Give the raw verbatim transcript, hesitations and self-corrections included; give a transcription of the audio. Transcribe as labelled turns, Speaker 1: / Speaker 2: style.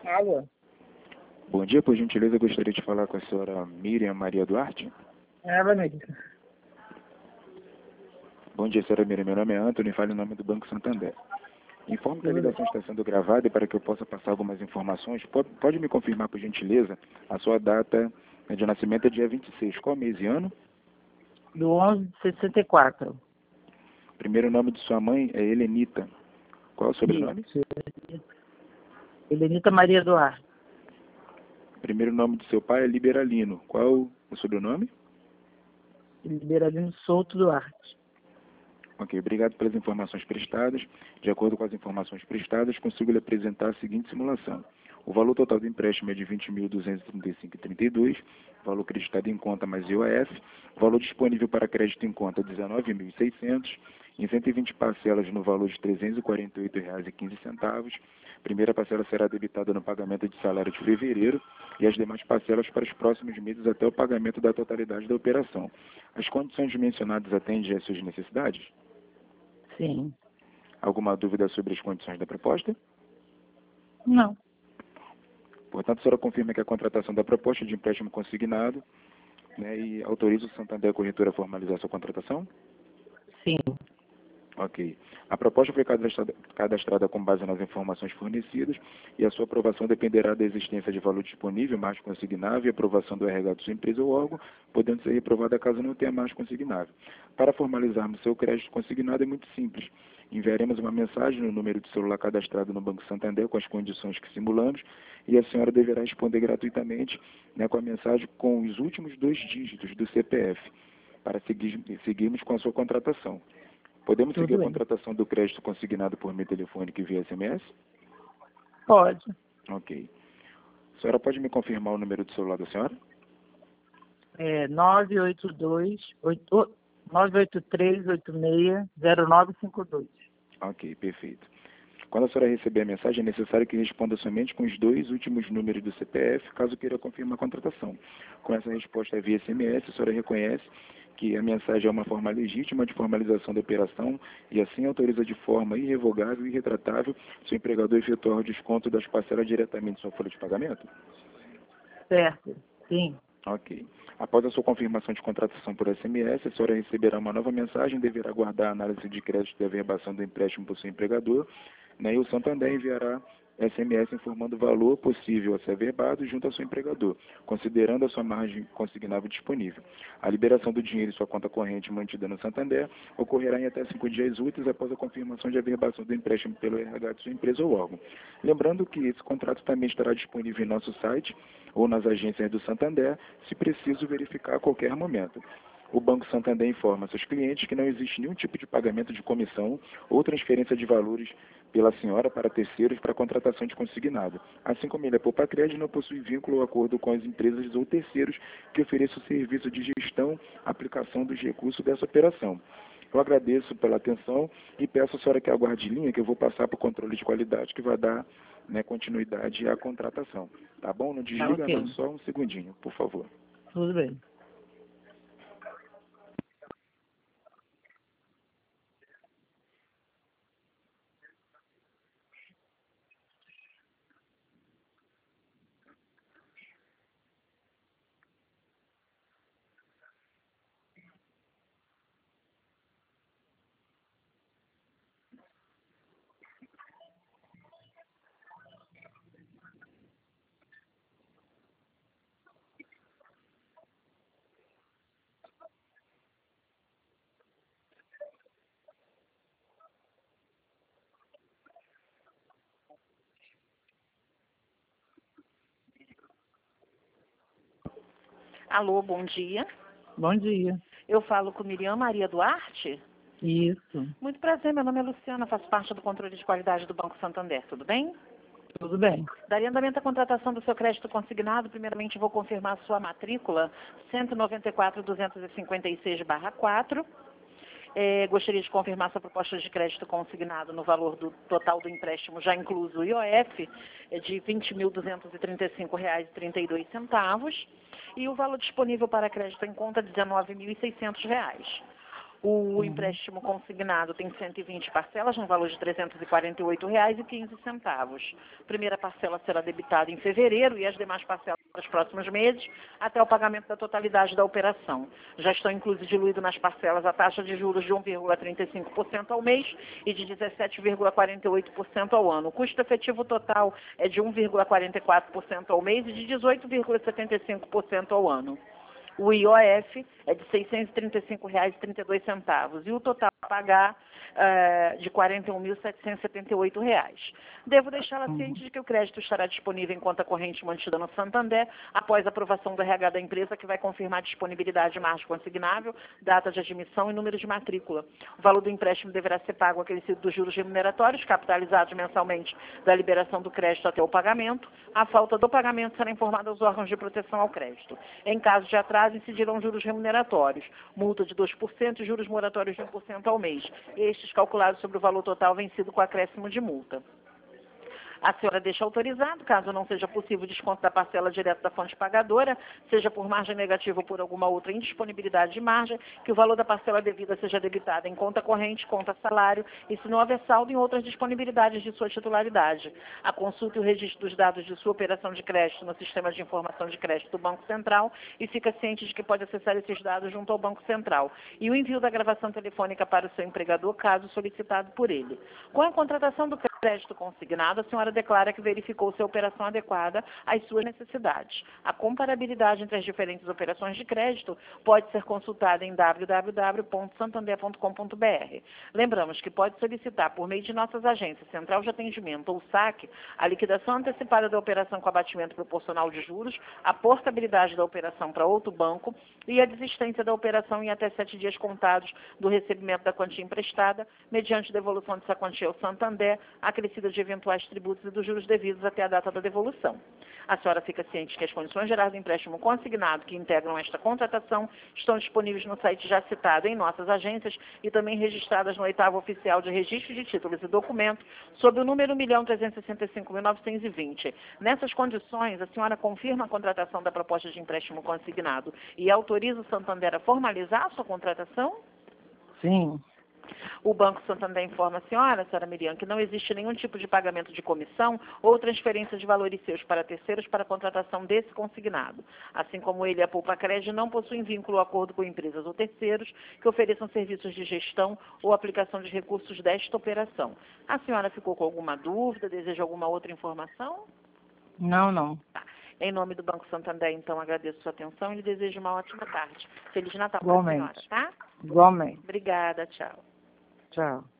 Speaker 1: Alô?
Speaker 2: Bom dia, por gentileza, eu gostaria de falar com a senhora Miriam Maria Duarte.
Speaker 1: É, Vanessa.
Speaker 2: Bom dia, senhora Miriam. Meu nome é Antônio e falo em nome do Banco Santander. Informo que a
Speaker 1: Tudo
Speaker 2: ligação está sendo gravada e para que eu possa passar algumas informações, pode, pode me confirmar, por gentileza, a sua data de nascimento é dia vinte e seis. Qual mês e ano?
Speaker 1: do onze de sessenta e quatro.
Speaker 2: Primeiro nome de sua mãe é Helenita. Qual é o sobrenome?
Speaker 1: Isso. Helenita Maria Duarte.
Speaker 2: Primeiro nome de seu pai é Liberalino. Qual é o o sobrenome?
Speaker 1: Liberalino Souto Duarte.
Speaker 2: Ok, obrigado pelas informações prestadas. De acordo com as informações prestadas, consigo lhe apresentar a seguinte simulação. O valor total do empréstimo é de vinte mil duzentos e trinta e cinco vírgula trinta e dois, valor acreditado em conta mais I O F, valor disponível para crédito em conta dezenove mil e seiscentos, em cento e vinte parcelas no valor de trezentos e quarenta e oito reais e quinze centavos. Primeira parcela será debitada no pagamento de salário de fevereiro e as demais parcelas para os próximos meses até o pagamento da totalidade da operação. As condições mencionadas atendem às suas necessidades?
Speaker 1: Sim.
Speaker 2: Alguma dúvida sobre as condições da proposta?
Speaker 1: Não.
Speaker 2: Portanto, a senhora confirma que a contratação da proposta de empréstimo consignado, né, e autoriza o Santander Corretora a formalizar sua contratação?
Speaker 1: Sim.
Speaker 2: Ok. A proposta foi cadastrada, cadastrada com base nas informações fornecidas e a sua aprovação dependerá da existência de valor disponível, mais consignável, e aprovação do R H de sua empresa ou órgão, podendo ser reprovada caso não tenha mais consignável. Para formalizarmos seu crédito consignado é muito simples. Enviaremos uma mensagem no número de celular cadastrado no Banco Santander com as condições que simulamos e a senhora deverá responder gratuitamente, né, com a mensagem com os últimos dois dígitos do C P F para seguir, seguirmos com a sua contratação. Podemos
Speaker 1: Tudo
Speaker 2: seguir a
Speaker 1: bem.
Speaker 2: contratação do crédito consignado por meio telefônico e via S M S?
Speaker 1: Pode.
Speaker 2: Ok. A senhora pode me confirmar o número do celular da senhora?
Speaker 1: É nove oito dois, nove oito três oito seis zero nove cinco dois.
Speaker 2: Ok, perfeito. Quando a senhora receber a mensagem, é necessário que responda somente com os dois últimos números do C P F, caso queira confirmar a contratação. Com essa resposta via S M S, a senhora reconhece que a mensagem é uma forma legítima de formalização da operação e assim autoriza de forma irrevogável e irretratável seu empregador a efetuar o desconto das parcelas diretamente em sua folha de pagamento?
Speaker 1: Certo. Sim.
Speaker 2: Ok. Após a sua confirmação de contratação por S M S, a senhora receberá uma nova mensagem e deverá aguardar a análise de crédito e averbação do empréstimo por seu empregador, né, e o Santander enviará S M S informando o valor possível a ser averbado junto ao seu empregador, considerando a sua margem consignável disponível. A liberação do dinheiro em sua conta corrente mantida no Santander ocorrerá em até cinco dias úteis após a confirmação de averbação do empréstimo pelo R H de sua empresa ou órgão. Lembrando que esse contrato também estará disponível em nosso site ou nas agências do Santander, se preciso verificar a qualquer momento. O Banco Santander informa seus clientes que não existe nenhum tipo de pagamento de comissão ou transferência de valores pela senhora para terceiros para contratação de consignado. Assim como ele é poupa crédito, não possui vínculo ou acordo com as empresas ou terceiros que ofereçam o serviço de gestão, aplicação dos recursos dessa operação. Eu agradeço pela atenção e peço à senhora que aguarde linha, que eu vou passar para o controle de qualidade, que vai dar, né, continuidade à contratação. Tá bom? Não
Speaker 1: Tá
Speaker 2: desliga
Speaker 1: ok.
Speaker 2: não, só um segundinho, por favor.
Speaker 1: Tudo bem.
Speaker 3: Alô, bom dia.
Speaker 1: Bom dia.
Speaker 3: Eu falo com Miriam Maria Duarte.
Speaker 1: Isso.
Speaker 3: Muito prazer, meu nome é Luciana, faço parte do controle de qualidade do Banco Santander, tudo bem?
Speaker 1: Tudo bem.
Speaker 3: Daria andamento à contratação do seu crédito consignado. Primeiramente, vou confirmar a sua matrícula cento e noventa e quatro duzentos e cinquenta e seis barra quatro. É, gostaria de confirmar sua proposta de crédito consignado no valor do total do empréstimo, já incluso o I O F, é de vinte mil duzentos e trinta e cinco reais e trinta e dois centavos e o valor disponível para crédito em conta, dezenove mil e seiscentos reais. O empréstimo consignado tem cento e vinte parcelas, no valor de trezentos e quarenta e oito reais e quinze centavos. A primeira parcela será debitada em fevereiro e as demais parcelas nos próximos meses, até o pagamento da totalidade da operação. Já estão incluídos diluído nas parcelas a taxa de juros de um vírgula trinta e cinco por cento ao mês e de dezessete vírgula quarenta e oito por cento ao ano. O custo efetivo total é de um vírgula quarenta e quatro por cento ao mês e de dezoito vírgula setenta e cinco por cento ao ano. O I O F é de seiscentos e trinta e cinco reais e trinta e dois centavos e o total a pagar uh, de quarenta e um mil setecentos e setenta e oito reais. Devo deixá-la ciente de que o crédito estará disponível em conta corrente mantida no Santander após a aprovação do R H da empresa, que vai confirmar disponibilidade, margem consignável, data de admissão e número de matrícula. O valor do empréstimo deverá ser pago acrescido dos juros remuneratórios, capitalizados mensalmente da liberação do crédito até o pagamento. A falta do pagamento será informada aos órgãos de proteção ao crédito. Em caso de atraso, incidirão juros remuneratórios, multa de dois por cento e juros moratórios de um por cento ao mês, estes calculados sobre o valor total vencido com acréscimo de multa. A senhora deixa autorizado, caso não seja possível o desconto da parcela direto da fonte pagadora, seja por margem negativa ou por alguma outra indisponibilidade de margem, que o valor da parcela devida seja debitado em conta corrente, conta salário e, se não houver saldo, em outras disponibilidades de sua titularidade. A consulta e o registro dos dados de sua operação de crédito no Sistema de Informação de Crédito do Banco Central e fica ciente de que pode acessar esses dados junto ao Banco Central. E o envio da gravação telefônica para o seu empregador, caso solicitado por ele. Com a contratação do crédito consignado, a senhora declara que verificou se a operação adequada às suas necessidades. A comparabilidade entre as diferentes operações de crédito pode ser consultada em w w w ponto santander ponto com ponto b r. Lembramos que pode solicitar, por meio de nossas agências, Central de Atendimento ou SAC, a liquidação antecipada da operação com abatimento proporcional de juros, a portabilidade da operação para outro banco e a desistência da operação em até sete dias contados do recebimento da quantia emprestada, mediante devolução dessa quantia ao Santander, acrescida de eventuais tributos e dos juros devidos até a data da devolução. A senhora fica ciente que as condições gerais do empréstimo consignado que integram esta contratação estão disponíveis no site já citado em nossas agências e também registradas no oitavo oficial de registro de títulos e documentos sob o número um milhão trezentos e sessenta e cinco mil novecentos e vinte. Nessas condições, a senhora confirma a contratação da proposta de empréstimo consignado e autoriza o Santander a formalizar a sua contratação?
Speaker 1: Sim.
Speaker 3: O Banco Santander informa a senhora, senhora Miriam, que não existe nenhum tipo de pagamento de comissão ou transferência de valores seus para terceiros para a contratação desse consignado. Assim como ele e a Poupa Crédito não possuem vínculo ou acordo com empresas ou terceiros que ofereçam serviços de gestão ou aplicação de recursos desta operação. A senhora ficou com alguma dúvida? Deseja alguma outra informação?
Speaker 1: Não, não.
Speaker 3: Tá. Em nome do Banco Santander, então, agradeço sua atenção e lhe desejo uma ótima tarde. Feliz Natal para a
Speaker 1: Igualmente.
Speaker 3: senhora, tá?
Speaker 1: Igualmente.
Speaker 3: Obrigada, tchau.
Speaker 1: Tchau.